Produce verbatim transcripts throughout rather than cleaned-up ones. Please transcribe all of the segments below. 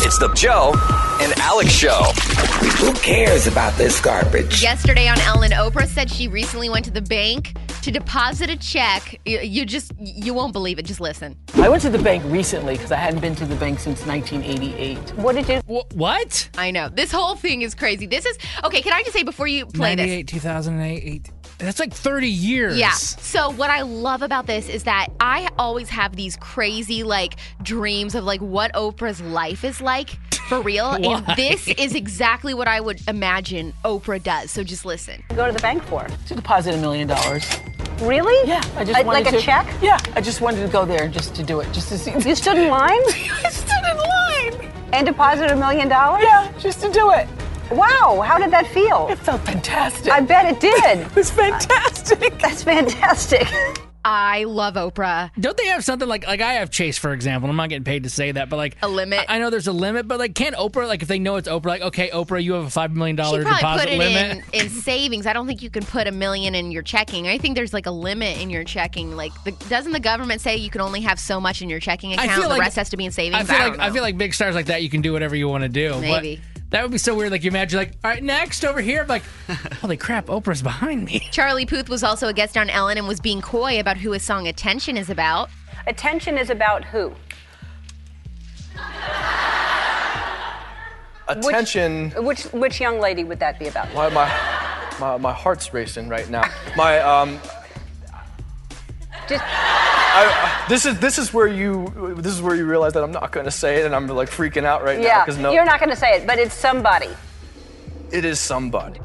It's the Joe and Alex Show. Who cares about this garbage? Yesterday on Ellen, Oprah said she recently went to the bank to deposit a check. You, you just, you won't believe it. Just listen. I went to the bank recently because I hadn't been to the bank since nineteen eighty-eight. What did you? Wh- what? I know. This whole thing is crazy. This is, okay, can I just say before you play this? ninety-eight, two thousand eight. That's like thirty years. Yeah. So what I love about this is that I always have these crazy like dreams of like what Oprah's life is like for real. And this is exactly what I would imagine Oprah does. So just listen. Go to the bank for? To deposit a million dollars. Really? Yeah, I just Uh, wanted like a to, check? Yeah, I just wanted to go there just to do it, just to see. You stood in line? I stood in line. And deposited a million dollars? Yeah, just to do it. Wow, how did that feel? It felt fantastic. I bet it did. It was fantastic. That's fantastic. I love Oprah. Don't they have something like, like I have Chase, for example. I'm not getting paid to say that, but like A limit? I, I know there's a limit, but like can't Oprah, like if they know it's Oprah, like, okay, Oprah, you have a five million She dollars probably deposit put it limit. in, in savings. I don't think you can put a million in your checking. I think there's like a limit in your checking. Like, the, doesn't the government say you can only have so much in your checking I account? feel The like- rest has to be in savings. I feel don't like I know. feel like big stars like that, you can do whatever you want to do. but Maybe. that would be so weird. Like you imagine, like, all right, next over here, I'm like, holy crap, Oprah's behind me. Charlie Puth was also a guest on Ellen and was being coy about who his song Attention is about. Attention is about who? Attention. Which which young lady would that be about? Why my, my my heart's racing right now. My um. Just I, this is this is where you this is where you realize that I'm not going to say it, and I'm like freaking out right now yeah, because no, you're not going to say it, but it's somebody. it is somebody.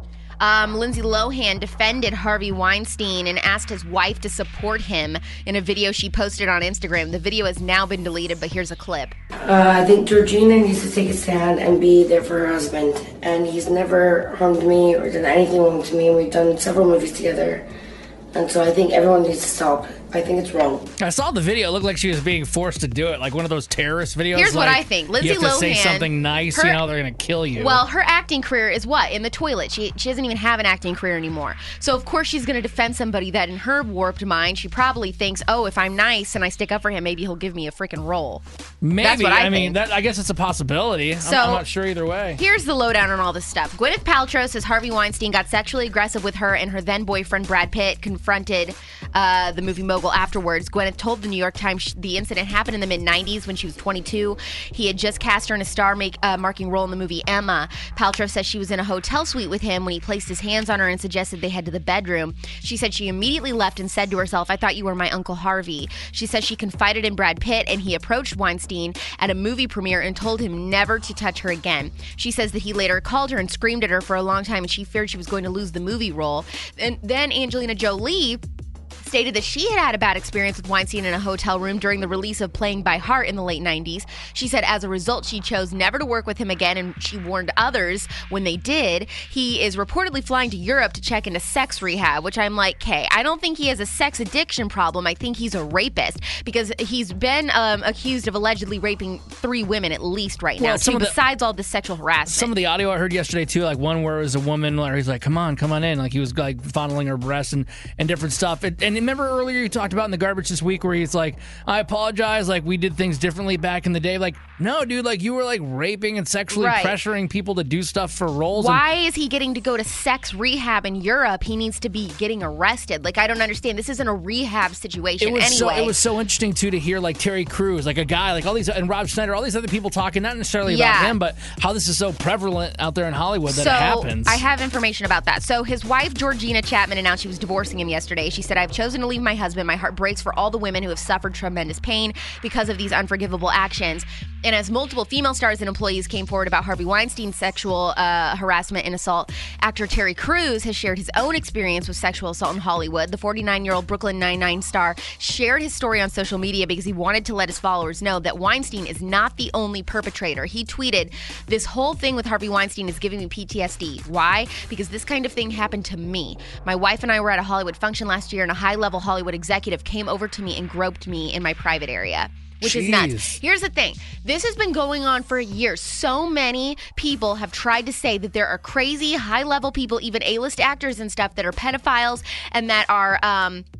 Um, Lindsay Lohan defended Harvey Weinstein and asked his wife to support him in a video she posted on Instagram. The video has now been deleted, but here's a clip. Uh, I think Georgina needs to take a stand and be there for her husband. And he's never harmed me or done anything wrong to me. We've done several movies together. And so I think everyone needs to stop. I think it's wrong. I saw the video. It looked like she was being forced to do it, like one of those terrorist videos. Here's what like, I think. Lindsay you have to say Lohan, something nice, her- you know, they're going to kill you. Well, her acting career is what? In the toilet. She she doesn't even have an acting career anymore. So, of course, she's going to defend somebody that in her warped mind, she probably thinks, oh, if I'm nice and I stick up for him, maybe he'll give me a freaking role. Maybe. That's what I, I mean, think. that, I guess it's a possibility. So- I'm, I'm not sure either way. Here's the lowdown on all this stuff. Gwyneth Paltrow says Harvey Weinstein got sexually aggressive with her and her then boyfriend Brad Pitt confronted uh, the movie mogul afterwards. Gwyneth told the New York Times the incident happened in the mid nineties when she was twenty-two. He had just cast her in a star make, uh, marking role in the movie Emma. Paltrow says she was in a hotel suite with him when he placed his hands on her and suggested they head to the bedroom. She said she immediately left and said to herself, I thought you were my Uncle Harvey. She says she confided in Brad Pitt and he approached Weinstein at a movie premiere and told him never to touch her again. She says that he later called her and screamed at her for a long time and she feared she was going to lose the movie role. And then Angelina Jolie stated that she had had a bad experience with Weinstein in a hotel room during the release of Playing by Heart in the late nineties. She said as a result, she chose never to work with him again, and she warned others when they did. He is reportedly flying to Europe to check into sex rehab, which I'm like, okay, I don't think he has a sex addiction problem. I think he's a rapist because he's been um, accused of allegedly raping three women at least right now, Well, some too, of the- besides all this sexual harassment. Some of the audio I heard yesterday too, like one where it was a woman where he's like, "Come on, come on in," like he was like fondling her breasts and, and different stuff. And, and remember earlier you talked about in the garbage this week where he's like, "I apologize, like we did things differently back in the day." Like, no, dude, like you were like raping and sexually Right. pressuring people to do stuff for roles. and- Why is he getting to go to sex rehab in Europe? He needs to be getting arrested. Like, I don't understand. This isn't a rehab situation It was anyway. so it was so interesting too to hear like Terry Crews, like a guy, like all these and Rob Schneider, all these other people talking, not necessarily Yeah. about him, but how this is so prevalent out there in Hollywood that so it happens. I have information about that. So his wife, Georgina Chapman, announced she was divorcing him yesterday. She said, I've chosen to leave my husband. My heart breaks for all the women who have suffered tremendous pain because of these unforgivable actions. And as multiple female stars and employees came forward about Harvey Weinstein's sexual uh, harassment and assault, actor Terry Crews has shared his own experience with sexual assault in Hollywood. The forty-nine-year-old Brooklyn Nine-Nine star shared his story on social media because he wanted to let his followers know that Weinstein is not the only perpetrator. He tweeted, "This whole thing with Harvey Weinstein is giving me P T S D. Why? Because this kind of thing happened to me. My wife and I were at a Hollywood function last year and a high-level Hollywood executive came over to me and groped me in my private area." Which is nuts. Jeez. Here's the thing. This has been going on for years. So many people have tried to say that there are crazy, high-level people, even A-list actors and stuff, that are pedophiles and that are um,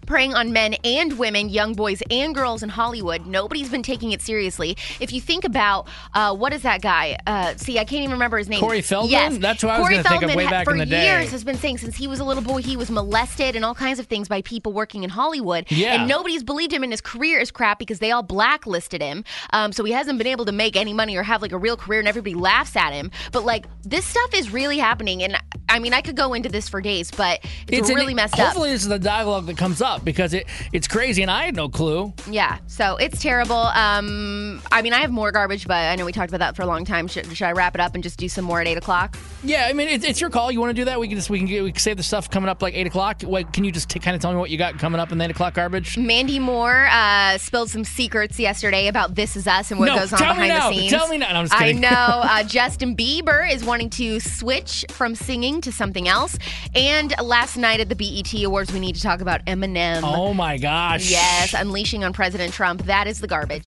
preying on men and women, young boys and girls in Hollywood. Nobody's been taking it seriously. If you think about, uh, what is that guy? Uh, see, I can't even remember his name. Corey Feldman? Yes. That's who I was Corey going to think of Feldman way ha- back for in the day. years has been saying since he was a little boy he was molested and all kinds of things by people working in Hollywood. Yeah. And nobody's believed him, and his career is crap because they all blacklisted him. Um, so he hasn't been able to make any money or have like a real career, and everybody laughs at him. But like this stuff is really happening, and I mean I could go into this for days, but it's, It's really an, messed up. Hopefully, this is the dialogue that comes up because it it's crazy, and I had no clue. Yeah, so it's terrible. Um, I mean, I have more garbage, but I know we talked about that for a long time. Should, should I wrap it up and just do some more at eight o'clock? Yeah, I mean it's, it's your call. You want to do that? We can just we can get, we can save the stuff coming up like eight o'clock. Wait, can you just t- kind of tell me what you got coming up in the eight o'clock garbage? Mandy Moore uh, spilled some secrets yesterday about This Is Us and what No, goes on tell me behind now. the scenes. Tell me now. No, I'm just I kidding. know. Uh, Justin Bieber is wanting to switch from singing to something else. And last night at the B E T Awards, we need to talk about Eminem. Oh my gosh. Yes, unleashing on President Trump. That is the garbage.